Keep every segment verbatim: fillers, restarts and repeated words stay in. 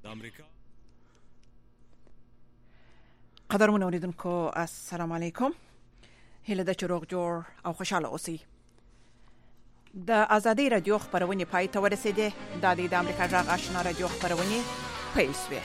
قدرمن اوریدونکو السلام علیکم. هله د چروغ جوړ او خوشاله اوسئ. د ازادي رادیو خبرونه پای ته ورسېده. د د امریکا جغ آشنا رادیو خبرونه پیل شوه.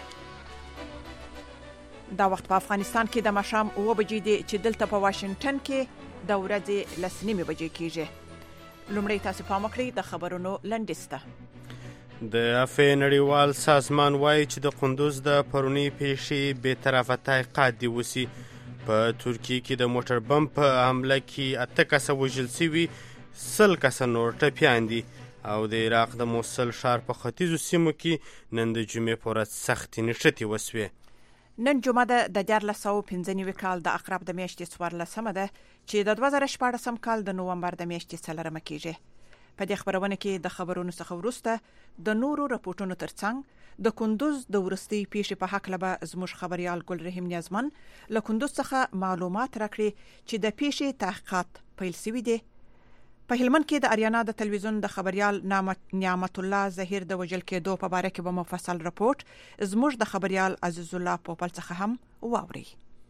دا وخت په افغانستان کې د مشام اوه بجې دي چې دلته په واشنگټن کې د ورځې لس نیمې بجې کېږي. لومړی تاسو پام وکړئ د خبرونو لنډیسته. د افې نړیوال سازمان وایي چې د قندوز د پرونی پیښې بې طرفه تحقیقات دي وسی. په ترکیه کې د موټر بم په حمله کې اته کسه وژل شوي، سل کسه نور ټپیان دي. او د عراق د موصل ښار په ختیځو سیمو کې نن د جمعې په ورځ سختې نښتې وسوې. نن جمعه ده د دیارلس سوه پنځه نوي کال د اقرب د میاشتې څوارلسمه ده چې د دوه زره شپاړسم کال د نومبر د میاشتې څلورمه کېږي. په دې خبرونه کې د خبرونو څخه وروسته د نورو راپورټونو ترڅنګ د کندوز د ورستي پیښې په حق لبه زموږ خبريال ګل رحیم نیازمن له کندوز څخه معلومات راکړي چې د پیښې تحقیقات پیل شوي دي. په هلمند کې د اریانا د تلویزیون د خبريال نعمت الله ظهیر د وجل کېدو په باره کې به مفصل راپورټ زموږ د خبريال عزیز الله پوپل څخه هم واوري.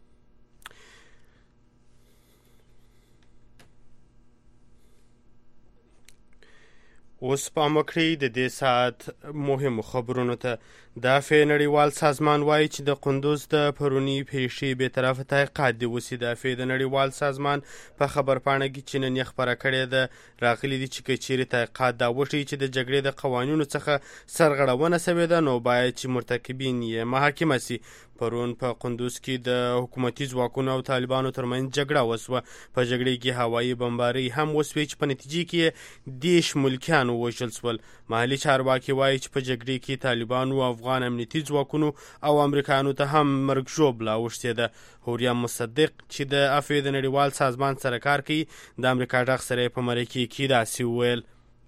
اوس پام وکړئ د دې ساعت مهمو خبرونو ته. د افې نړیوال سازمان وایي چې د قندوز د پرونی پیښې بې طرفه تحقیقات دي وسی. د افې د نړیوال سازمان په خبرپاڼه کې چې نن یې خپره کړې ده راغلي دي چې که چیرې تحقیقات دا وښیي چې د جګړې د قوانینو څخه سرغړونه شوې ده نو باید چې مرتکبین یې محاکمه سي. پرون په قندوز کې د حکومتي ځواکونو او طالبانو ترمنځ جګړه وسوه. په جګړې کې هوایي بمبارۍ هم وسوې چې په نتیجې کې دیش ملکیان ووژل شول. محلي چارواکي وایي چې په جګړې کې طالبانو او افغان امنیتي ځواکونو او امریکایانو ته هم مرګ ژوبله اوښتې ده. هوریم مصدق چې د افې د نړیوال سازمان سره کار کوي د امریکا غږ سره په مرکه کې داسې وویل.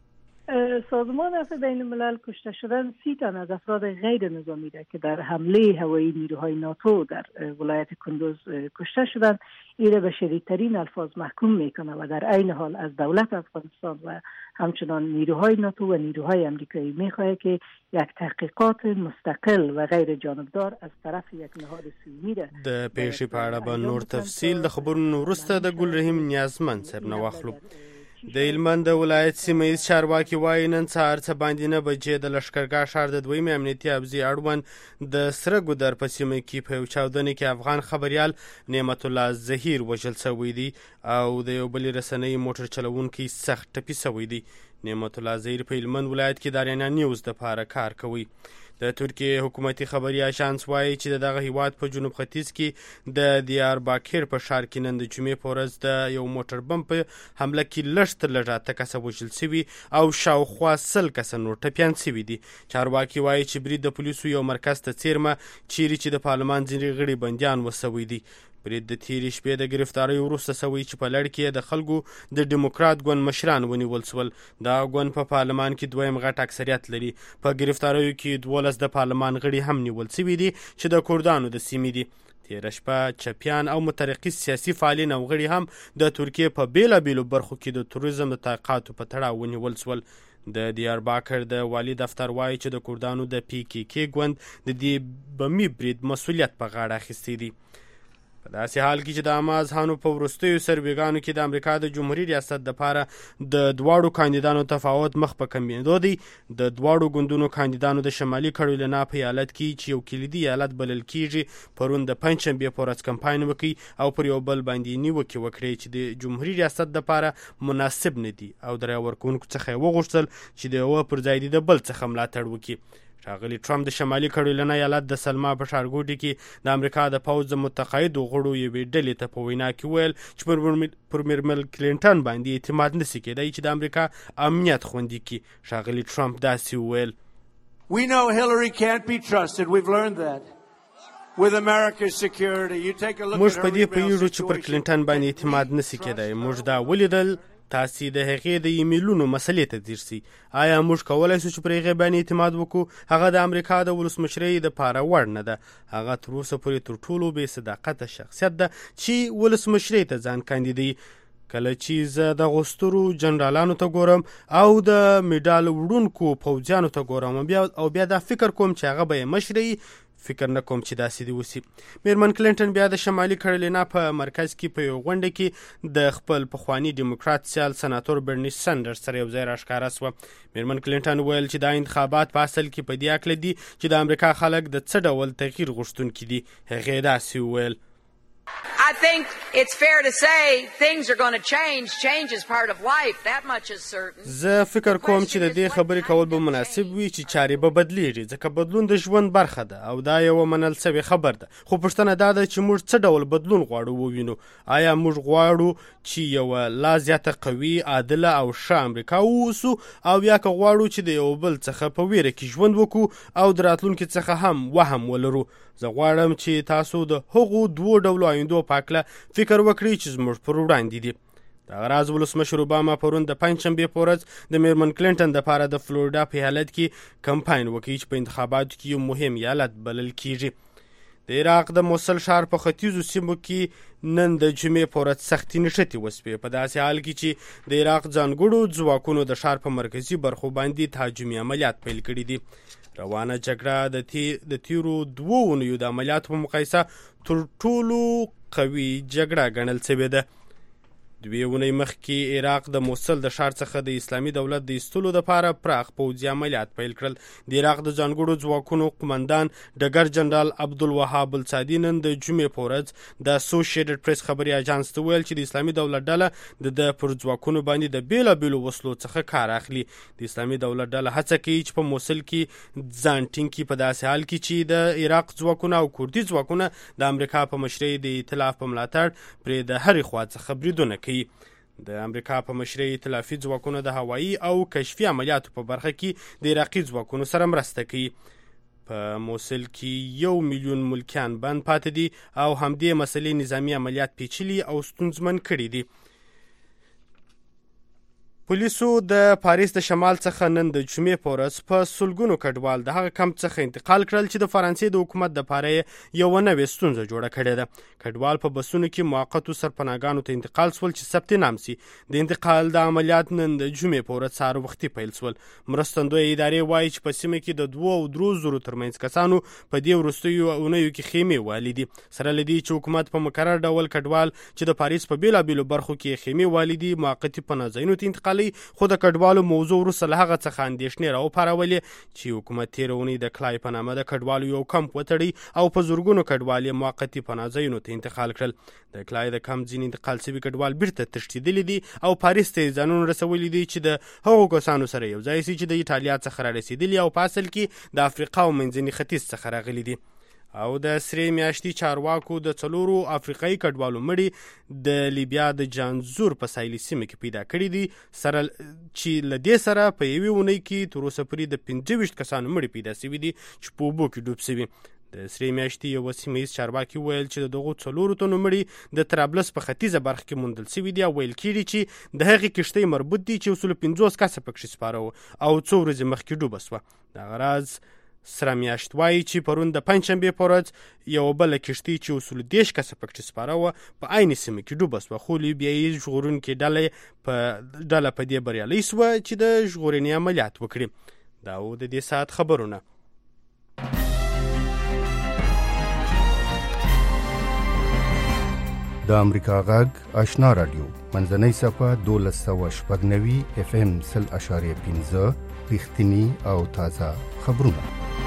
سازمان افه بین الملل کشته شدن سی تن از افراد غیر نظامی ده که در حمله هوایی نیروهای ناتو در ولایت کندوز کشته شدند. این به شدیدترین الفاظ محکوم میکنه و در عین حال از دولت افغانستان و همچنان نیروهای ناتو و نیروهای امریکایی میخواهد که یک تحقیقات مستقل و غیر جانبدار از طرف یک نهاد صهیونی ده. د پیښې په اړه به نور تفصیل د خبرونو وروسته د ګل رحیم نیازمن صاحب نه واخلو. د هلمند د ولایت سیمه ییز چارواکي وایي نن سهار څه باندې نه بجې د لښکرګاه ښار د دویمې امنیتي ابزي اړوند د سره ګودر په سیمه کې په یو چاودنې کې افغان خبریال نعمت الله ظهیر وژل شوی دی او د یو بلې رسنۍ موټر چلوونکی سخت ټپي شوی دی. نعمت الله ظهیر په هلمند ولایت کې د اریانا نیوز دپاره کار کوي. د ترکیه حکومتي خبري اژانس وایي چې دغه هیواد په جنوب ختیځ کې د دیارباکر په ښار کې نن د جمعې په ورځ د یو موټر بم په حمله کې لږ تر لږه اته کسه وژل شوي او شاوخوا سل کسه نور ټپیان شوي دي. چارواکي وایي چې برید د پولیسو یو مرکز ته څیرمه چیرې چې د پارلمان ځینې غړي بندیان وسوي دي. برید د تیرې شپې د ګرفتارۍ وروسته سوی چې په لړ کې د خلکو د ډیموکرات ګوند مشران ونیول شول. دا ګوند په پارلمان کې دویم غټ اکثریت لري. په ګرفتاریو کې دولس د پارلمان غړي هم نیول شوي دي چې د کردانو د سیمې دي. تیره شپه چپیان او مترقي سیاسي فعالین او غړي هم د ترکیې په بیلابیلو برخو کې د توریزم د تحقیقاتو په تړاو ونیول شول. د دیارباکر د والي دفتر وایي چې د کردانو د پی کې کې ګوند د دې بمي برید مسؤلیت په غاړه اخیستی دی. په داسې حال کې چې د عامه اذهانو په وروستیو سروېګانو کې د امریکا د جمهوري ریاست دپاره د دواړو کاندیدانو تفاوت مخ په کمېدو دی. د دواړو ګوندونو کاندیدانو د شمالي کرولینا په ایالت کې چې یو کلیدي ایالت بلل کیږي پرون د پنجشنبې په ورځ کمپاین وکړي او پر یو بل باندې نیوکې وکړې چې د جمهوري ریاست دپاره مناسب نه دي او د رایه ورکوونکو څخه یې وغوښتل چې د یوه پر ځای د بل څخه ملاتړ وکړي. ښاغلي ټرمپ د شمالي کرولینا ایالت د سلما په ښارګوټي کې د امریکا د پوځ د متقاعدو غړو یوې ډلې ته په وینا کې ویل چې پر میرمل کلینټن باندې اعتماد نشي کېدی چې د امریکا امنیت خوندي کړي. ښاغلي ټرمپ داسې ویل. We know Hillary can't be trusted. We've learned that. With America's security, you take a look at her. موږ په دې پوهیږو چې پر کلینټن باندې اعتماد نشي کېدی. موږ دا ولیدل. تاسې د هغې د ایمیلونو مسلې ته ځیر سي. آیا موږ کولی شو چې پر هغې باندې اعتماد وکړو؟ هغه د امریکا د ولسمشرۍ دپاره وړ نه ده. هغه تر اوسه پورې تر ټولو بې صداقته شخصیت ده چې ولسمشرۍ ته ځان کاندیدوي. کله چې زه د غوسترو جنرالانو ته ګورم او د میډال وړونکو پوځیانو ته ګورم بیا او بیا دا فکر کوم چې هغه به مشري فکر نه کوم چې داسې دی وسی. میرمن کلینټن بیا د شمالي کیرولینا په مرکز کې په یو غونډه کې د خپل پخوانی ډیموکرات سیال سناتور برني سندرز سره یو ځای راښکاره شوه. میرمن کلینټن ویل چې دا انتخابات په اصل کې په دې اکله دي چې د امریکا خلک د څه ډول تغییر غوښتونکي دي. هغې داسې وویل I think it's fair to say things are going to change. Change is part of life. That much is certain. زه فکر کوم چې د دې خبرې کول به مناسب وي چې چارې به بدلیږي ځکه بدلون د ژوند برخه ده او دا یو منل شوی خبر ده. خو پوښتنه دا ده چې موږ څه ډول بدلون غواړو ووینو. آیا موږ غواړو چې یو لا زیاته قوي، عادله او ښه امریکا واوسو او یا که غواړو چې د یو بل څخه په ویره کې ژوند وکړو او د راتلونکي څخه هم وهم ولرو؟ زه غواړم چې تاسو د هغو دوو ډولو آیندو په هکله فکر وکړئ چې زموږ پر وړاندې دي. دغه راز ولسمشر اوباما پرون د پنجشنبې په ورځ د میرمن کلینټن دپاره د فلوریډا په ایالت کې کمپاین وکړي چې په انتخاباتو کې یو مهم ایالت بلل کیږي. د عراق د موصل ښار په ختیځو سیمو کې نن د جمعې په ورځ سختې نښتې وسوې په داسې حال کې چې د عراق ځانګړو ځواکونو د ښار په مرکزي برخو باندې تهاجمي عملیات پیل کړي دي. روانه جګړه د تی د تیرو دوو اونیو د عملیاتو په مقایسه تر ټولو قوي جګړه ګڼل شوې ده. دوی اونۍ مخکې عراق د موصل د ښار څخه د اسلامي دولت د ایستلو دپاره پراخ پوځي عملیات پیل کړل. د عراق د ځانګړو ځواکونو قمندان ډګر جنرال عبدالوهاب السادي نن د جمعې په ورځ د اسوسییټډ پریس خبري اژانس ته ویل چې د اسلامي دولت ډله د د پر ځواکونو باندې د بیلابیلو وسلو څخه کار اخلي. د اسلامي دولت ډله هڅه کوي چې په موصل کې ځان ټینګ کړي په داسې حال کې چې د عراق ځواکونه او کردي ځواکونه د امریکا په مشرۍ د ائتلاف په ملاتړ پرې د هرې خوا څخه بریدونه کوي. د امریکا په مشرۍ ائتلافي ځواکونه د هوایي او کشفي عملیاتو په برخه کې د عراقي ځواکونو سره مرسته کوي. په موصل کې یو میلیون ملکیان بند پاتې دي او همدې مسلې نظامي عملیات پیچلي او ستونزمن کړي دي. پولیسو د پاریس د شمال څخه نن د جمعې په ورځ په سلګونو کډوال د هغه کمپ څخه انتقال کړل چې د فرانسې د حکومت دپاره یې یوه نوې ستونزه جوړه کړې ده. کډوال په بسونو کې موقتو سرپناهګانو ته انتقال شول چې ثبت نام سي. د انتقال د عملیات نن د جمعې په ورځ سهار وختي پیل شول. مرستندویه ادارې وایي چې په سیمه کې د دوه او درو زرو ترمنځ کسانو په دې وروستیو اونیو کې خیمې والي دي. سره له دې چې حکومت په مقرر ډول کډوال چې د پاریس په بیلابیلو برخو کې خیمې والي دي موقتي پناه ځایونو ته انتقالوي. خو د کډوالو موضوع وروسته له هغه څخه اندېښنې راوپارولې چې حکومت تېره اونۍ د کلای په نامه د کډوالو یو کمپ وتړی او په زرګونو کډوال یې موقتي پناه ځایونو ته انتقال کړل. د کلای د کمپ ځینې انتقال شوي کډوال بیرته تښتېدلي دي او پاریس ته یې ځانونه رسولي دي چې د هغو کسانو سره یو ځای سي چې د ایټالیا څخه رارسېدلي او په اصل کې د افریقا او منځني ختیځ څخه راغلي دي. او د سرې میاشتې چارواکو د څلورو افریقایي کډوالو مړي د لیبیا د جانزور په ساحلي سیمه کې پیدا کړي دي سره چې له دې سره په یوې اونۍ کې تر اوسه پورې د پنځه ویشت کسانو مړي پیدا شوي دي چې په اوبو کې ډوب شوي. د سرې میاشتې یوه سیمه ییز چارواکي ویل چې د دغو څلورو تنو مړي د طرابلس په ختیځه برخه کې موندل شوي دي او ویل کېږي چې د هغې کښتۍ مربوط دي چې اصول پنځوس کسه پکښې سپاره وو او څو ورځې مخکې ډوبه شوه. دغه راز سره میاشت وایي چې پرون د پنجشنبې په ورځ یوه بله کښتۍ چې اصول دېرش کسه پکښې سپاره وه په عین سیمه کې ډوبه شوه. خو لیبیایي ژغورونکې ډله په ډله په دې بریالۍ شوه چې د ژغورنې عملیات وکړي. دا و د دې ساعت خبرونه. د امریکا غږ آشنا رادیو منځنۍ صفحه دولس سوه شپږ نوي اف ام سل اشاریه پنځه رښتیني او تازه خبرونه.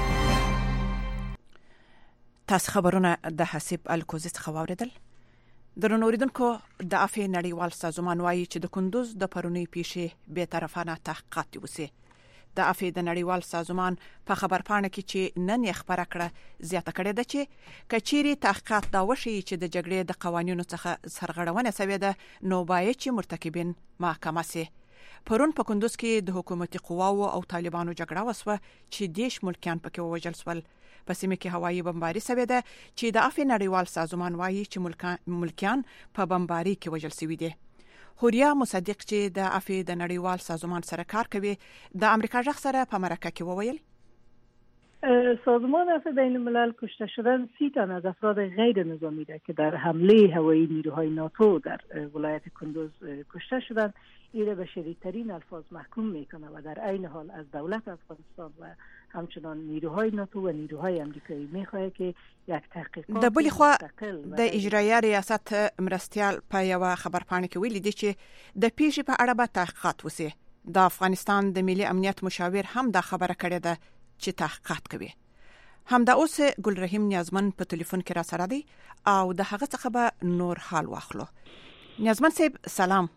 تاسو خبرونه د حسیب الکوزي څخه واوریدل. درنو اوریدونکو د افې نړیوال سازمان وایي چې د کندوز د پرونی پیښې بې طرفانه تحقیقات وسی. د افې د نړیوال سازمان په خبرپاڼه کې چې نن یې خبره کړه زیاته کړې ده چې کچيري تحقیقات دا وشي چې د جګړې د قوانینو څخه سرغړونه شوې ده نو باید چې مرتکبین محاکمه شي. پرون په کندوز کې د حکومتي قواو او طالبانو جګړه وسوه چې دیش ملکیان پکې ووژل شول. په سیمه کې هوایي بمباري شوې ده چې د افې نړیوال سازمان وایي چې ملکیان په بمباري کې وژل شوي دي. هوریا مصدق چې د افې د نړیوال سازمان سره کار کوي د امریکا ژغ سره په مرکه کې وویل سازمان عفو بین الملل کشته شدن سی تن از افراد غیر نظامی ده که در حمله هوایی نیروهای ناتو در ولایت کندوز کشته شدند. این به شدیدترین الفاظ محکوم میکنه و در عین حال از دولت افغانستان و همچنان نیروهای ناتو و نیروهای امریکایی میخواد که یک تحقیقات د بلی خو د اجرایي ریاست مرستیال په یو خبرپاڼه کې ویلي دي چې د پیښې په اړه به تحقیقات وشي. د افغانستان د ملي امنیت مشاور هم دا خبره کړې ده چې تحقیقات کوي. همدا اوس ګل رحیم نیازمن په ټلیفون کې را سره دی او د هغه څخه به نور حال واخلو. نیازمن صاحب سلام.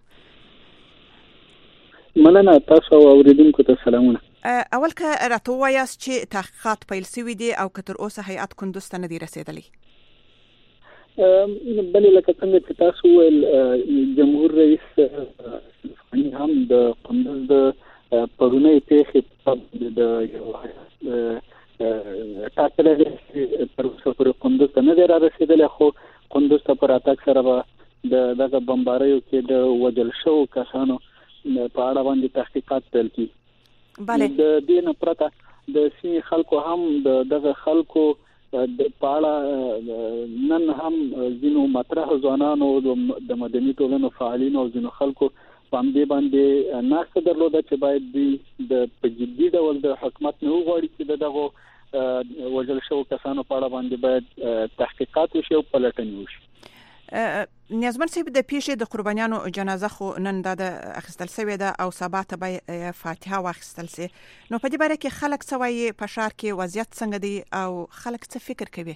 مننه، تاسو اوریدونکو ته سلامونه. اول که راته وایاست چې تحقیقات پیل شوي دي او که تر اوسه هیئت کندوز ته نه دی رسیدلی؟ بلې لکه څنګه چې تاسو ویل، جمهور رئیس هم د کندوز د پرونی پیښې د ټاکلې تر اوسه پورې کندوز ته نه دی را رسیدلی، خو کندوز ته پر اتاک سره به د دغه بمباریو کې د وژل شوو کسانو په اړه باندې تحقیقات پیل کړي. بله، د دې نه پرته د سیمې خلکو هم د دغه خلکو په اړه نن هم ځینو مطرح ځوانانو د مدني ټولنو فعالینو او ځینو خلکو په همدې باندې ناسته درلوده چې باید دوی د په جدي ډول د حکومت نه وغواړي چې د دغو وژل شوو کسانو په اړه باندې باید تحقیقات وشي او پلټنې وشي. نیازمن صاحب، د پیښې د قربانیانو جنازه خو نن د اخیستل شوې ده او سبا ته به فاتحه واخیستل شي، نو په دې باره کې خلک څه وایي؟ په ښار کې وضعیت څنګه دی او خلک څه فکر کوي؟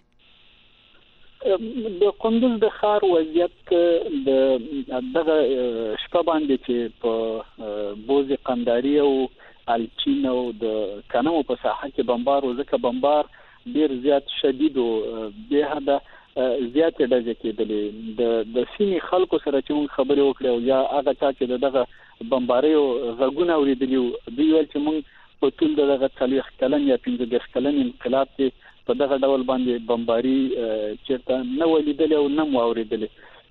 د کندوز د ښار وضعیت د دغه شپه باندې چې په بوز قنداري او الچین او د کنمو په ساحه کې بمبار و، ځکه بمبار ډیر زیات شدید او به حدا زیات ډزې کېدلې. د د سیمې خلکو سره چې موږ خبرې وکړې او یا هغه چا چې دغه بمباریو غږونه اورېدلي وو، دوی ویل چې موږ په ټول دغه څلوېښت کلن یا پنځه دېرش کلن انقلاب کې په دغه ډول باندې بمباري چېرته نه و لیدلې او نه مو اورېدلې.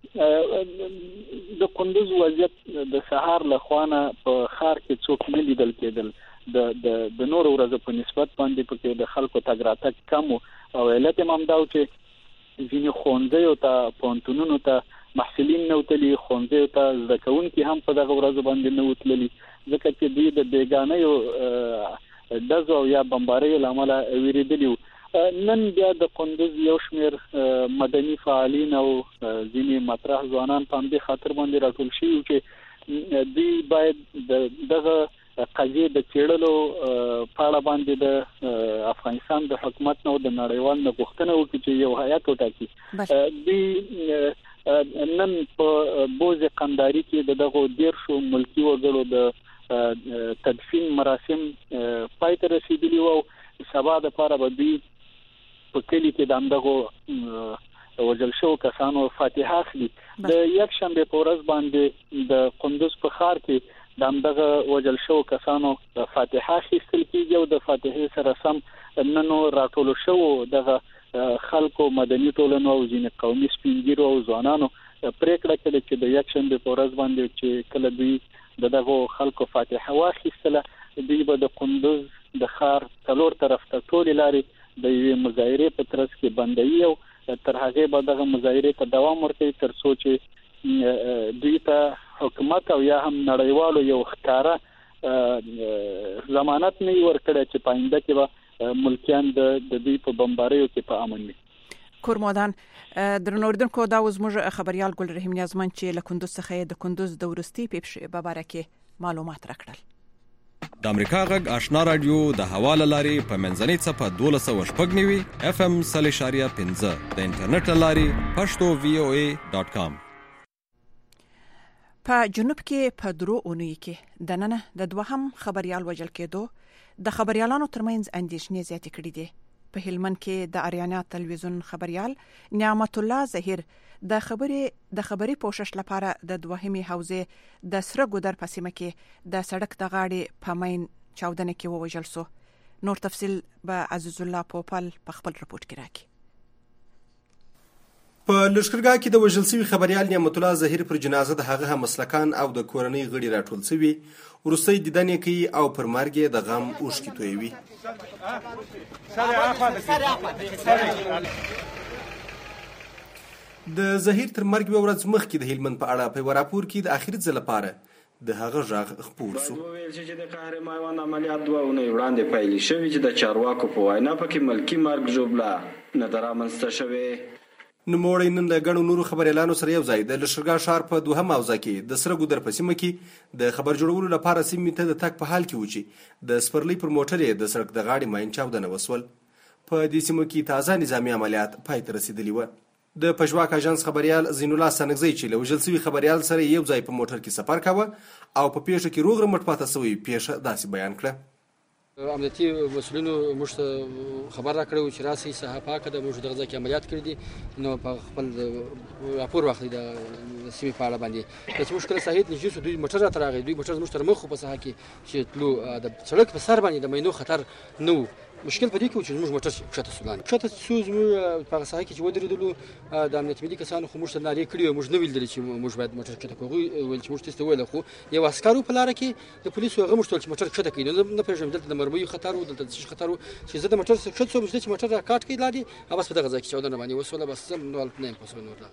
د کندوز وضعیت د سهار له خوا نه په ښار کې څوک نه لیدل کېدل. د د د نورو ورځو په نسبت باندې پکې د خلکو تګ راتګ کم و او علت یې هم دا و چې ځینې ښوونځیو ته، پوهنتونونو ته محصلین نه وتلي، ښوونځیو ته زده کوونکي هم په دغه ورځو باندې نه وتللي، ځکه چې دوی د بېګانیو ډزو او یا بمباریو له امله ویرېدلي وو. نن بیا د کندوز یو شمېر مدني فعالین او ځینې مطرح ځوانان په همدې خاطر باندې راټول شوي وو چې دوی باید دغه قضیه د چېړلو په اړه باندې د افغانستان د حکومت نو د نړیوال نه غوښتنه وکړي چې یو هیئت وټاکي. دوی نن په بوز قنداري کې دغه دیرشو ملکي وګړو د تدفین مراسم پای ته رسیدلي وو. سبا د پاره به دوی په کلي کې د همدغو وژل شوو کسانو فاتحه اخلي. د یکشنبې په ورځ باندې د کندوز په ښار کې د همدغه وژل شوو کسانو فاتحه اخیستل کېږي او د فاتحې سره سم نن راټولو شوو دغه خلکو، مدني ټولنو او ځینې قومي سپین ږیرو او ځوانانو پرېکړه کړې چې د یکشنبې په ورځ باندې چې کله دوی د دغو خلکو فاتحه واخیستله، دوی به د کندوز د ښار څلور طرف ته ټولې لارې د یوې مظاهرې په ترڅ کې بندوي او تر هغې به دغه مظاهرې ته دوام ورکوي تر څو چې دوی ته حکومت او یا هم نړیوالو یو ښکاره ضمانت نه وي ورکړی چې په آینده کې به ملکیان د دوی په بمباریو کې په امن وي. کورمادان درنو اوریدونکو، دا اوس زموږ خبریال ګل رحیم نیازمن چې له کندوز څخه د کندوز د وروستي پیښې په باره کې معلومات راکړل. د امریکا غږ آشنا رادیو د حواله لاري په منځنۍ صفه دولس سوه شپږ نوي اف ام صلی اشاریه پنځه د انټرنیټ لاري پښتو وی او ای ډاټ کام. په جنوب کې په درو اونۍ کې د نن د دوهم خبريال وژل کېدو د خبريالانو ترمنځ اندېښنې زیاتې کړې دي. په هلمند کې د اریانا تلویزیون خبريال نعمت الله ظهیر د خبري د خبري پوښښ لپاره د دوهمي حوزې د سره ګودر په سیمه کې د سړک د غاړې په مین چاودنه کې ووژل شو. نور تفصيل به عزیز الله پوپل په خپل رپورت کې راکړي. په لشکرګاه کې د وژل شوي خبريال نعمت الله ظهیر پر جنازه د هغه مسلکان او د کورنۍ غړي راټول شوي، وروستۍ دیدن یې کوي او پر مرګ یې د غم اوښکې تویوي. د ظهیر تر مرګ یوه ورځ مخکې د هلمند په اړه په یوه راپور کې د آخري ځل لپاره د هغه غږ خپور شو. وویل چې د قهرمان عملیات دوه اونۍ وړاندې پیل شوی چې د چارواکو په وینا پکې ملکی مرګ ژوبله نه ده رامنځته شوې. نوموړی نن له ګڼو نورو خبریالانو سره یو ځای د لشکرګاه ښار په دوهم حوزه کې د سره ګودر په سیمه کې د خبر جوړولو لپاره سیمې ته د تګ په حال کې و چې د سپرلي پر موټر یې د سړک د غاړې ماین چاودنه وسول. په دې سیمه کې تازه نظامي عملیات پای ته رسېدلي وه. د پژواک اژانس خبریال زین الله سنگزی چې له وژل شوي خبریال سره یو ځای په موټر کې سفر کاوه او په پیښه کې روغ رمټ پاتې شوی پیښه داسې بیان کړه. امنیتي مسؤلینو موږ ته خبر راکړی چې راسئ ساحه پاکه ده، موږ دغه ځای کې عملیات کړي دي، نو په خپل راپور واخلئ د سیمې په اړه باندې. چې موږ کله ساحې ته نږدې شو دوی موټر راته راغی، دوی موټر زموږ تر مخ په ساحه کې چې تلو د سړک په سر باندې د مینو خطر نه و. مشکل په دې کې و چې زموږ موټر ښکته شو لاندې ښکته شو زموږ په هغه ساحه کې چې ودرېدلو د امنیت ملي کسانو خو موږ ته نارې کړي وې، موږ نه ویل چې موږ باید موټر ښکته کړو. هغوی ویل چې موږ تاسو ته وویل، خو یو عسکر و په لاره کې د پولیسو هغه موږ ته ویل چې موټر ښکته کړئ. نو نه پوهېږم دلته د مرمیو خطر و، دلته د څه خطر و چې زه د موټر څخه ښکته شوم، چې موټر را کاټ کړي لاندې او بس په دغه ځای کې چاودنه باندې وسوله. بس زه نو هلته نه یم پوه شوی نور.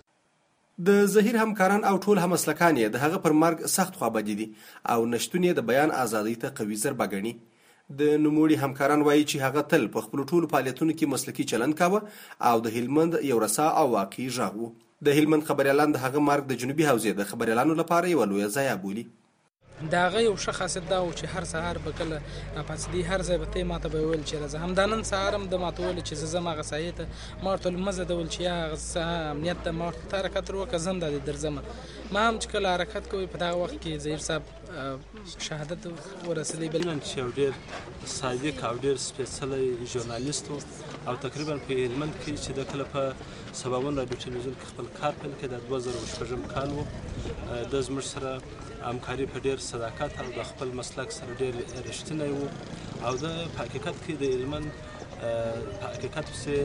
د ظهیر همکاران او ټول همسلکان یې د هغه پر مرګ سخت خوابدي دي او نشتون یې د بیان ازادۍ ته قوي ضربه ګڼي. د نوموړي همکاران وایي چې هغه تل په خپلو ټولو فعالیتونو کې مسلکي چلند کاوه او د هلمند یو رسا او واقعي غږ و. د هلمند خبریالان د هغه مرګ د جنوبي حوزې د خبریالانو لپاره یوه لویه ضایعه بولي. دا هغه یو ښه خاصیت دا و چې هر سهار به کله راپاڅېدی، هر ځای به ته یې ما ته به ویل چې راځه. همدا نن سهار هم د ما ته ویل چې زه ځم هغه ساحې ته. ما ورته ویل مه ځه، ده ویل چې یا هغه امنیت ته. ما ورته ته حرکت ور وکړه، زه هم دا دې درځم. ما هم چې کله حرکت کوئ په دغه وخت کې ظهیر صاحب شهادت ورسېدی. بل چې یو ډېر صادق او ډېر سپېڅلی ژورنالیست و او تقریبا په هلمند کې چې د کله په سباوون راډیو ټلویزیون کې خپل کار پیل کړی د دوه زره شپږم کال و. د زموږ سره همکاري په ډېر صداقت او د خپل مسلک سره ډېر رښتینی و او د په حقیقت کې د هلمند په حقیقت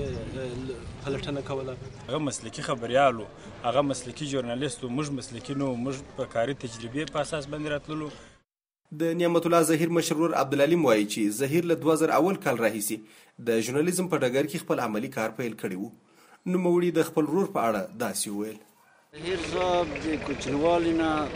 پسې پلټنه کوله. هغه مسلکي خبریال و، هغه مسلکي ژورنالیست و، موږ مسلکي نه و، موږ په کاري تجربې په اساس باندې راتللو. د نعمت الله ظهیر مشر ورور عبدالعلیم وایي چې ظهیر له دوه زره اول کال راهیسې د ژورنالیزم په ډګر کې خپل عملي کار پیل کړی و. نوموړي د خپل ورور په اړه داسې وویل: ظهیر صاحب د کوچنیوالي نه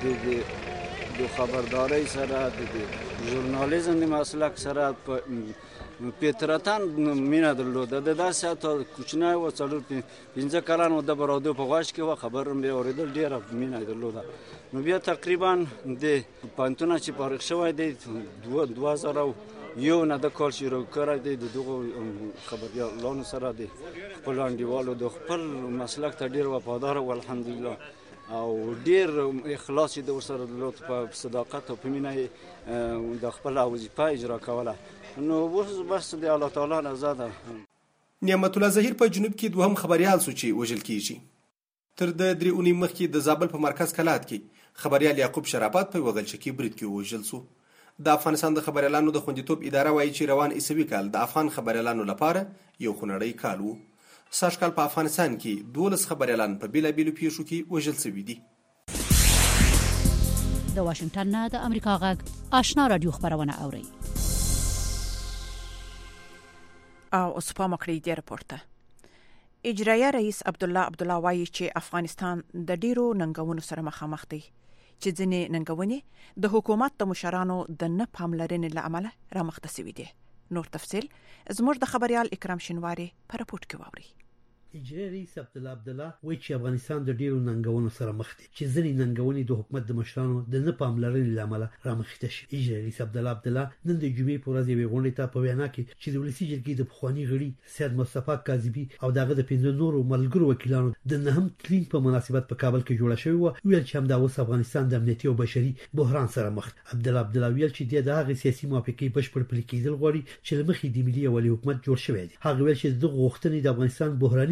د خبردارۍ سره د ژورنالیزم د مسلک سره په فطرتاً مینه درلوده. د داسې حتی کوچنی و، څلور پنځه کلن و، د به رادیو په غوږ کې وه، خبر هم بیا اورېدل، ډېره مینه یې درلوده. نو بیا تقریبا د پوهنتونه چې فارغ شوی دی دوه زره یو نه د کال شروع کړی دی د دغو خبریالانو سره د خپلو انډیوالو د خپل مسلک ته ډېر وفادار و الحمدلله او ډېر اخلاص یې د ورسره درلود، په صداقت او په مینه یې د خپله وظیفه اجرا کوله. نو اوس بس د الله تعالی رضا ده. نعمت الله ظهیر په جنوب کې دوهم خبریال سو چې وژل کیږي. تر د درې اونۍ مخکې د زابل په مرکز کلات کې خبریال یعقوب شرافت په وغلچکي برید کې وژل سو. د افغانستان د خبریالانو د خوندیتوب اداره وایي چې روان عیسوي کال د افغان خبریالانو لپاره یو خونړی کال و. سږ کال په افغانستان کې دولس خبریالان په بیلابیلو پیښو کې وژل شوي دي. د واشنگټن نه د امریکا غږ آشنا رادیو خبرونه اوري. او اوس په مکړی دی راپورته. اجرایه رئیس عبدالله عبدالله وایي چې افغانستان د ډیرو ننګونو سره مخامخ دی چې ځینې ننګونې د حکومت د مشرانو د نه پاملرنې له امله رامخته شوي دي. نور تفصیل زموږ د خبريال اکرام شینواری په راپورټ کې واوري. اجرایه رئیس عبدالله عبدالله وایي چې افغانستان د ډیرو ننګونو سره مخ دی چې ځینې ننګونې د حکومت د مشرانو د نه پاملرنې له امله رامخته شي. اجرایه رئیس عبدالله عبدالله نن د جمعې په ورځ یوې غونډې ته په وینا کې چې د ولسي جرګې د پخواني غړي سید مصطفی کاظمي او دغه د پنځه نورو ملګرو وکیلانو د نهم تلین په مناسبت په کابل کې جوړه شوې و، ویل چې همدا اوس افغانستان د امنیتي او بشري بحران سره مخ دی. عبدالله عبدالله ویل چې د هغې سیاسي موافقې بشپړ پلي کېدل غواړي چې له مخې د ملي یووالي حکومت جوړ شوی دی. هغه ویل چې دغه غوښتنې د افغانستان بحراني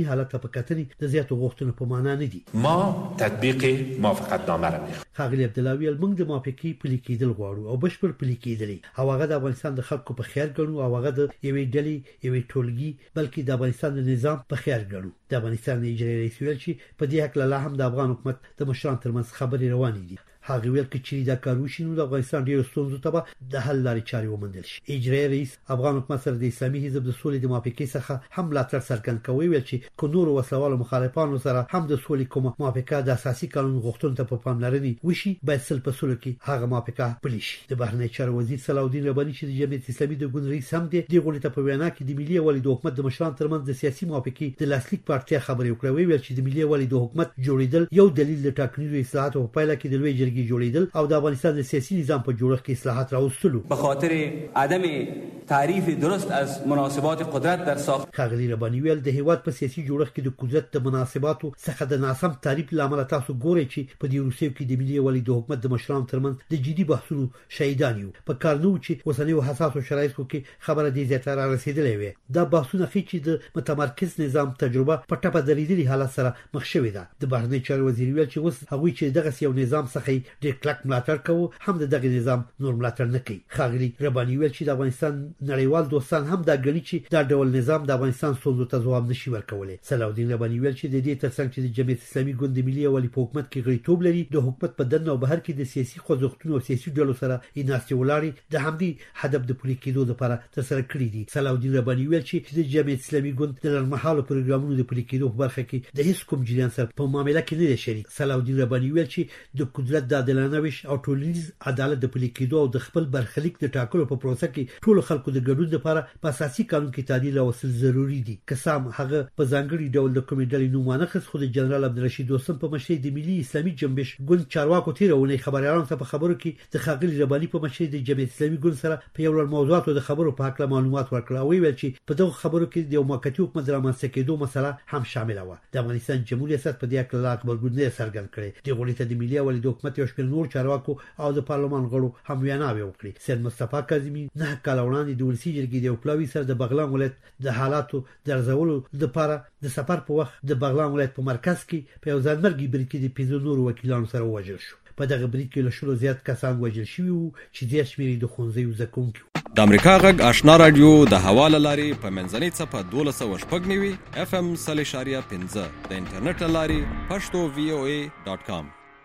حالت په کتنې د زیاتو غوښتنو په معنا نه دي. ما تطبیق موافقتنامه را میخوایم. ښاغلي عبدالله ویل موږ د موافقې پلي کېدل غواړو او بشپړ پلي کېدل او هغه د افغانستان د خلکو په خیر ګڼو او هغه د یوې ډلې یوې ټولګي بلکې د افغانستان د نظام په خیر ګڼو. د افغانستان د اجرایي رئیس ویل چې په دې حق لا هم د افغان حکومت د مشرانو ترمنځ خبرې روانې دي. هغه ویل چې دا کار وشي نو د افغانستان ډیرو ستونزو ته د حل لارې چارې وموندل شي. اجرایي رئیس افغان حکومت سره د اسلامي حزب د سولې د موافقې څخه هم ملاتړ څرګند کوي. ویل چې کو نور وسوالو مخالفانو سره هم د سولې کومه موافقه د اساسي قانون غوښتنو ته په پاملرنې وشي باید سل په سلو کې هغه موافقه پلي شي. د بهرنی چارو وزیر صلاح الدین رباني چې د جمعیت اسلامي د ګوند رئیس هم دی د غونډې په وینا کې د ملي یووالي د حکومت د مشرانو ترمنځ د سیاسي موافقې د لاسلیک په اړتیا خبرې وکړې. ویل چې د ملي یووالي د حکومت جوړیدل یو دلیل د ټاکنیزو اصلاحاتو په پایله کې د لوی جرګې جوړیدل او د افغانستان د سیاسي نظام په جوړښت کې اصلاحات راوستلو به خاطر عدم تعریف درست از مناسبات قدرت در ساخت. ښاغلي رباني ویل د هیواد په سیاسي جوړښت کې د قدرت د مناسباتو څخه د ناسم تعریف لامل تاسو ګورئ چې په دې روسیو کې د ملي یووالي د حکومت د مشرانو ترمنځ د جدي بحثونو شهیدان یو په کار نو چې اوسنیو حساسو شرایطو کې خبره دې زیاتره رسیدلې وي. دا بحثونه ښیي چې د متمرکز نظام تجربه په ټپه درېدلي حالت سره مخ شوې ده. د بهرنی چارو وزیر ویل چې اوس هغوی چې دغه یو نظام څخه ډېر کلک ملاتړ کوي هم د دغه نظام نور ملاتړ نه کوي. ښاغلي رباني ویل چې د افغانستان نړیوال دوستان هم دا ګڼي چې دا ډول نظام د افغانستان ستونزو ته ځواب نشي ورکولی. صلاح الدین رباني ویل چې د دې ترڅنګ چې د جمعیت اسلامي ګوند د ملي یووالي په حکومت کې غړیتوب لري د حکومت په دننه او بهر کې د سیاسي خوځښتونو او سیاسي ډلو سره ناستې ولاړې د همدې هدف د پلي کېدو لپاره ترسره کړي دي. صلاح الدین رباني ویل چې د جمعیت اسلامي ګوند د لنډمهالو پروګرامونو د پلي کېدو په برخه کې د هیڅ کوم جریان سره په معامله کې نه دی شریک. صلاح الدین رباني ویل چې د قدرت د عادلانه ویش او ټولنیز عدالت د پلي کېدو او د خپل برخلیک د ټاکلو په پروسه کې ټول خلکو د ګډون لپاره په اساسي قانون کې تعدیل راوستل ضروری دي. قسم هغه په ځانګړي ډول د کومې ډلې نوم نه خص خو د جنرال عبدالرشید دوستم په مشرۍ د ملي اسلامي جنبش ګوند چارواکو تیرونه خبريالانو ته په خبرو کې د ښاغلي رباني په مشرۍ د جمعیت اسلامي ګوند سره په یو لړ موضوعاتو د خبرو په حق معلومات ورکړل او ویل چې په دغه خبرو کې د موقتی حکومت رامنځته کېدو مسله هم شامل و. د افغانستان جمهوریت ریاست په دې اړه لا خبر ګوند څرګند کړي. د غونډې ته د ملي یووالي د حکومت یو شمېر نور چارواکو او د پارلمان غړو هم ویناوې وکړي. سید مصطفی کاظمي نه کال وړاندې د ولسی جرګې د پلاوي سره د بغلان ولایت د حالاتو درځولو لپاره د سفر په وخت د بغلان ولایت په مرکز کې په یو ځانمرګي برید کې د پنځه نورو وکیلانو سره وژل شو. په دغه برید کې له شلو زیات کسان وژل شوي وو چې ډېر شمېر د ښوونځیو زده کوونکي وو. د امریکا غږ آشنا رادیو د حواله لارې په منځنۍ څپه دولس سوه شپږ نوي اف ام سل اشاریه پنځه د انټرنیټ لارې پښتو وی او ای ډاټ کام.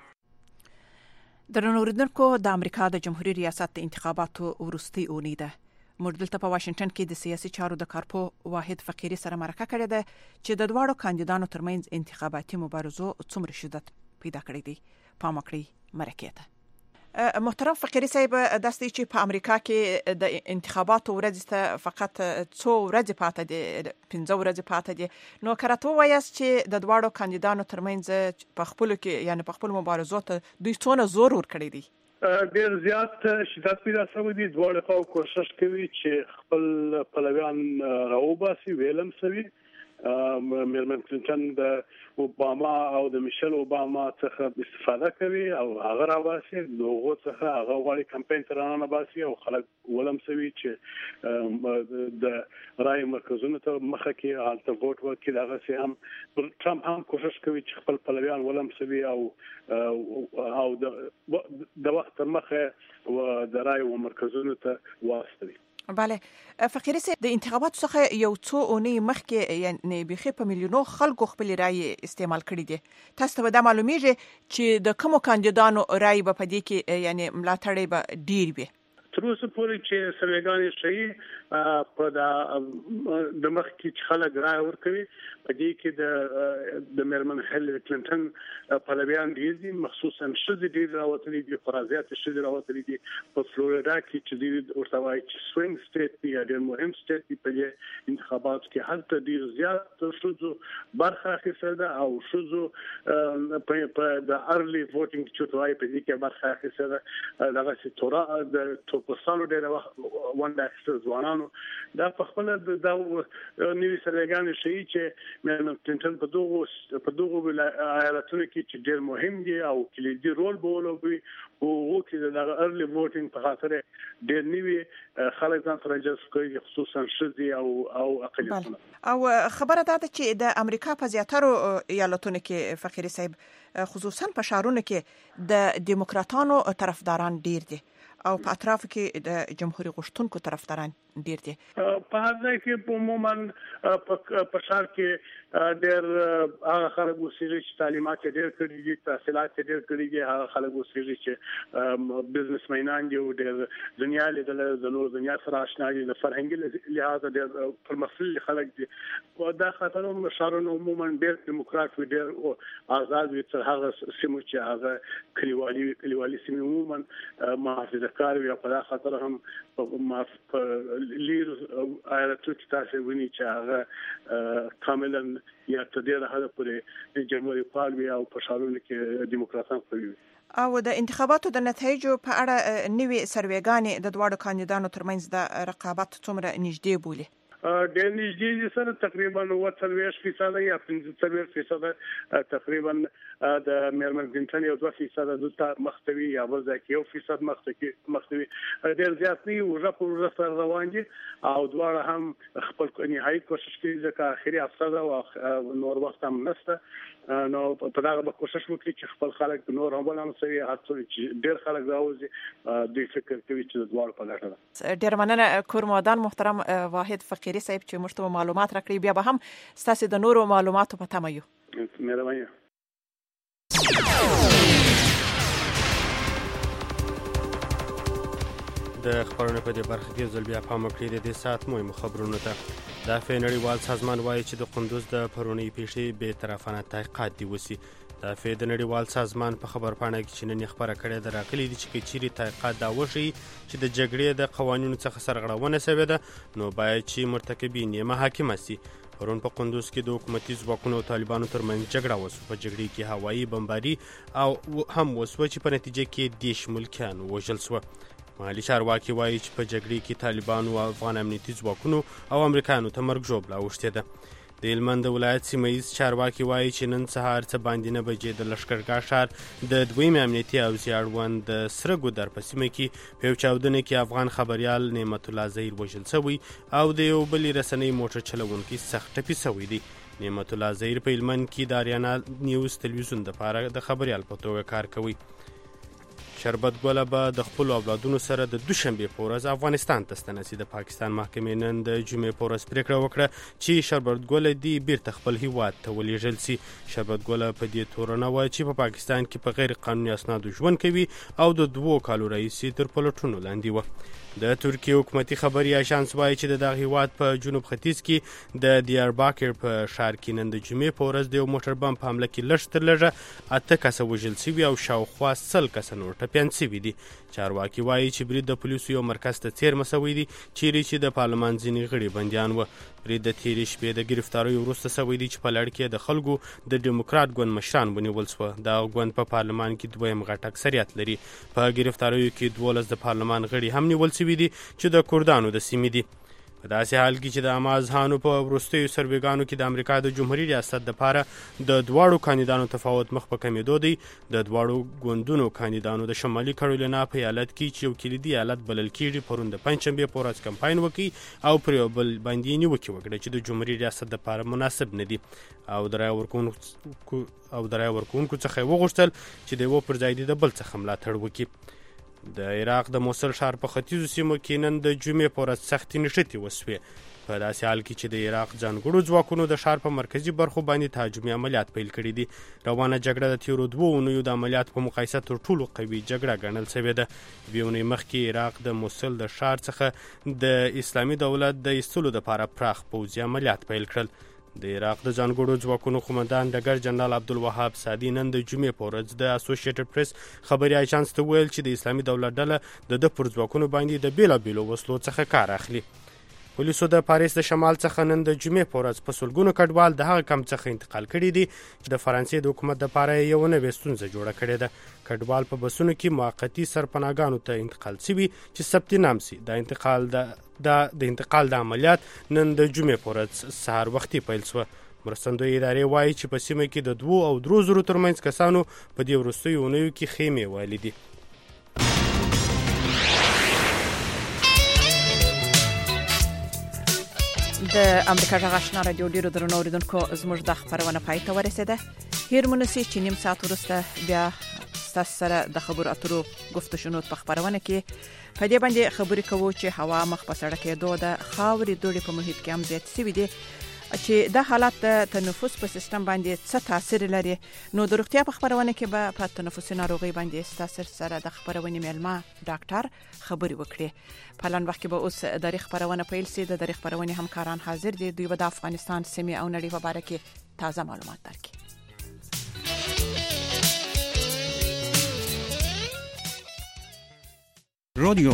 درنو اوریدونکو د امریکا د جمهوریت ریاست د انتخاباتو وروستۍ اونۍ ده. موږ دلته په واشنگټن کې د سیاسي چارو د کارپو واحد فقيري سره مرکه کړې ده چې د دواړو کاندیدانو ترمنځ انتخاباتي مبارزو څومره شدت پیدا کړی دی. پام وکړئ مرکه ته. محترم فقيري صاحب داستي چې په امریکا کې د انتخاباتو ورځ ته فقط څو ورځې پاتې دي پنځه ورځې پاتې دي نو کراته وایي چې د دواړو کاندیدانو ترمنځ په خپل کې یعنی په خپل مبارزو ته دوی څونه زور ور کړی دي. ډېر زیات شدت پیدا شوی دي. دواړه خو کوشش کوي چې خپل پلویان راوباسي ویلم سوي میرمن کلینټن د اوباما او د میشل اوباما څخه استفاده کوي او هغه راواسي دغه څخه هغه غواړي کمپاین ترانه باسي او خلک ولم سوي چې د رای مرکزونو ته مخه کې حالت ووټ ورکړي. هغه سي هم ټرمپ هم کوشش کوي چې خپل پلویان ولم سوي او او د وخت مخه و د رای مرکزونو ته واستوي. بله فقيري صاحب د انتخاباتو څخه یو څو اونۍ مخکې یعنی بخي په میلیونو خلکو خپل رائے استعمال کړي دي. تاسو ته دا معلومیږي چې د کومو کاندیدانو رائے په دې کې یعنی ملاتړ به ډیر وي. تر اوسه پورې چې سویګانې شي په د مخ کې خلک رائے ورکوي په دې کې د د میرمن هیلری کلینټن پلویان ډیر دي مخصوصا شذ ډیر راوتلي دي خرازيات شذ راوتلي دي په فلوریدا کې چې د ورتوای چې سوینګ سټیټ دی ډیر مهم سټیټ دی په دې انتخابات کې هلته ډیر زیات شذ برخه اخیستل او شذ په د ارلی ووټینګ چې توای په دې کې برخه اخیستل دغه چې تورا د دوستانو ډېر ونده اخیستل ځوانانو دا په خپل د نوي سرګان شي چې مېرمن کلینټن په دغه په دغه ایالتونو کې چې ډېر مهم دي او کلیدي رول بولوي او چې د ارلی ووټینګ په خاطر ډېر نوي خلک ځان سره جذب کوي خصوصا شذي او او اقلیتونه. او خبره ده چې د امریکا په زیاترو ایالتونو کې فقیری صاحب خصوصا په شهرونو کې د دیموکراتانو طرفداران ډیر دي او په اطراف کې د جمهوریت غوښتونکو طرفداران ډیر دي. په هغه کې عموما په شهر کې ډېر هغه خلک اوسېږي چې تعلیمات ډېر کړي دي تحصیلات ډېر کړي دي هغه خلک اوسېږي چې بزنسمنان دي او ډېر دنیا لیدل د نور دنیا سره آشنا دي د فرهنګي لحاظ ډېر پرمختللي خلک دي او دا خاطر هم شهرونه عموما ډېر دیموکرات وي ډېر آزاد وي تر هغه سیمو چې هغه کلیوالي کلیوالي سیمې عموما محافظه کار وي په دا خاطر هم په لیر ایالتو کې تاسو ویني چې هغه کاملا یا تدیر هغه پرې جمهوریت پال وي او په شهرونو کې دیموکراتان کوي. او د انتخاباتو د نتایجو په اړه نوې سروېګانې د دواړو کاندیدانو ترمنځ د رقابت څومره نږدې بولي؟ ډېر نږدې دي سره تقریبا اووه څلوېښت فیصده یا پنځه څلوېښت فیصده تقریبا د مېرمن کلینټن یو دوه فیصده دلته مخته وي یا بل ځای کې یو فیصد مخته وي ډېر زیات نه وي ورځ په ورځ سره روان دي او دواړه هم خپل نهایي کوشش کوي ځکه آخري هفته ده او نور وخت هم نشته نو په دغه به کوشش وکړي چې خپل خلک نور هم ولامسوي هڅوي چې ډېر خلک راوځي دوی فکر کوي چې د دواړو په ګټه ده. ډېر مننه کورمودان محترم واحد فقیری صاحب چې موږ ته معلومات راکړي بیا به هم ستاسو د نورو معلوماتو په تمه یو. مهرباني. د خبرونو په دې برخه کې ځل بیا پام وکړئ د دې ساعت مهمو خبرونو ته. د افغان نړیوال سازمان وایي چې د قندوز د پرونی پیښې بې طرفانه تحقیقات دي وسی. د افغان د نړیوال سازمان په خبرپاڼه کې چې نن خبره کړې ده راغلي دي چې چیرې تحقیقات دا وشي چې د جګړې د قوانینو څخه سرغړونه شوې ده نو باید چې مرتکبین یې محاکمه شي. پرون په قندوز کې د حکومتي ځواکونو او طالبانو ترمنځ جګړه وشوه. په جګړې کې هوایي بمباري او هم وشوه چې په نتیجه کې دیش ملکیان وژل شوه. محلي چارواکي وایي چې په جګړې کې طالبانو او افغان امنیتي ځواکونو او امریکایانو ته مرګ ژوبله اوښتې ده. د هلمند ولایت سیمه ییز چارواکي وایي چې نن سهار څه باندې نه بجې د لښکرګاه ښار د دویم امنیتي حوزې اړوند د سره ګودر په سیمه کې په یو چاودنه کې افغان خبریال نعمت الله ظهیر وژل شوی او د یو بلې رسنۍ موټر چلوونکي سخت ټپي شوی دی. نعمت الله ظهیر په هلمند کې د اریانا نیوز تلویزیون دپاره د خبریال په توګه کار کوي. شربت ګله به د خپلو اولادونو سره د دوشنبې په ورځ افغانستان ته ستنه شي. د پاکستان محکمې نن د جمعې په ورځ پرېکړه وکړه چې شربت ګله دې بیرته خپل هیواد ته ولېږل شي. شربت ګله په دې تورنه وایي چې په پاکستان کې په غیر قانوني اسنادو ژوند کوي او د دوو کالو راهیسې تر پلټونو لاندې وه. د ترکیې حکومتي خبري اژانس وایي چې د دغه هیواد په جنوب ختیځ کې د دیارباکر په ښار کې نن د جمعې په ورځ د یو موټر بم په حمله کې لږ تر لږه اته کسه وژل شوي او شاوخوا سل کسه نور ټپیان شوي دي. چارواکي وایي چې برید د پولیسو یو مرکز ته څیرمه شوی دی چیرې چې د پارلمان ځینې غړي بندیان وه. برید د تېرې شپې د ګرفتاریو وروسته شوی دی چې په لړ کې د خلکو د ډیموکرات ګوند مشران ونیول شوه. دغه ګوند په پارلمان کې دویم غټ اکثریت لري. په ګرفتاریو کې دولس د پارلمان غړي هم نیول شوي دي چې د کردانو د سیمې دي. په داسې حال کې چې د امازهانو په وروستیو سروېګانو کې د امریکا د جمهوري ریاست دپاره د دواړو کاندیدانو تفاوت مخ په کمېدو دی. د دواړو ګوندونو کاندیدانو د شمالي کارولینا په ایالت کې چې یو کلیدي ایالت بلل کېږي پرون د پنجشنبې په ورځ کمپاین وکړي او پر یو بل باندې نیوکې وکړه چې د جمهوري ریاست دپاره مناسب نه دي او د رایې ورکوونکو او د رایې ورکوونکو څخه یې وغوښتل چې د یوه پر ځای د بل څخه ملاتړ وکړي. د عراق د موصل ښار په ختیځو سیمو کې نن د جمعې په ورځ سختې نښتې وشوې. په داسې حال کې چې د عراق ځانګړو ځواکونو د ښار په مرکزي برخو باندې تهاجمي عملیات پیل کړي دي. روانه جګړه د تېرو دوو اونیو د عملیاتو په مقایسه تر ټولو قوي جګړه ګڼل شوې ده. دوې اونۍ مخکې عراق د موصل د ښار څخه د اسلامي دولت د ایستلو دپاره پراخ پوځي عملیات پیل کړل. د عراق د ځانګړو ځواکونو قومندان ډګر جنرال عبدالوهاب سادي نن د جمعې په ورځ د اسوسییټډ پریس خبري اژانس ته ویل چې د اسلامي دولت ډله د ده پر ځواکونو باندې د بېلابېلو وسلو څخه کار اخلي. پولیسو د پاریس د شمال څخه نن د جمعې په ورځ په سلګونو کډوال د هغه کمپ څخه انتقال کړي دي چې د فرانسې د حکومت لپاره یو نوې ستونزه جوړه کړې ده. کډوال په بسونو کې موقتي سرپناهګانو ته انتقال شوي چې ثبت نام سي. د انتقال د د انتقال د عملیات نن د جمعې په ورځ سهار وختي پیل شو. مرستندوی ادارې وایي چې په سیمه کې د دوو او درو زرو ترمنځ کسانو په دې وروستیو اونیو کې خیمې وهلې دي. د امریکا غږ آشنا رادیو ډیرو درنو اوریدونکو زموږ د خبرونه پای ته ورسیده. هیر مونږ چې نیم ساعت وروسته بیا تاسو سره د خبرو اترو گفت و شنود په خبرونه کې په دې باندې خبرې کوو چې هوا مخ په سړک کېدو د خاورې دوړې په محیط کې هم زیات شوي دي چې د حالات د تنفس په سیستم باندې څه تاثیر لري. نو د روغتیا په خبرونه کې به په تنفسي ناروغي باندې تاثیر سره د خبرونې مېلمه ډاکټر خبرې وکړي. په لاندې وخت کې به اوس د خبرونه پیل سي. د خبرونې همکاران حاضر دي. دوی به د افغانستان سیمې او نړۍ په اړه کې تازه معلومات درکړي. رادیو